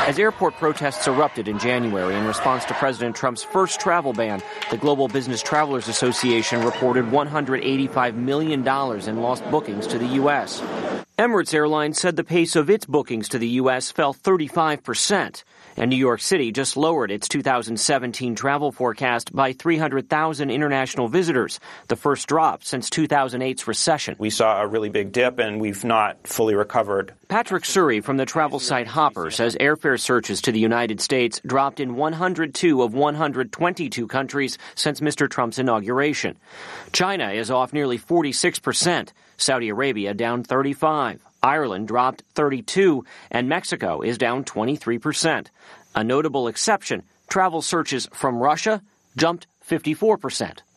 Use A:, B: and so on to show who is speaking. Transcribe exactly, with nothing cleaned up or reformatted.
A: As airport protests erupted in January in response to President Trump's first travel ban, the Global Business Travelers Association reported one hundred eighty-five million dollars in lost bookings to the U S. Emirates Airlines said the pace of its bookings to the U S fell thirty-five percent, and New York City just lowered its two thousand seventeen travel forecast by three hundred thousand international visitors, the first drop since two thousand eight's recession.
B: We saw a really big dip, and we've not fully recovered.
A: Patrick Suri from the travel site Hopper says airfare searches to the United States dropped in one hundred two of one hundred twenty-two countries since Mister Trump's inauguration. China is off nearly forty-six percent, Saudi Arabia down thirty-five, Ireland dropped thirty-two, and Mexico is down twenty-three percent. A notable exception, travel searches from Russia jumped fifty-four percent.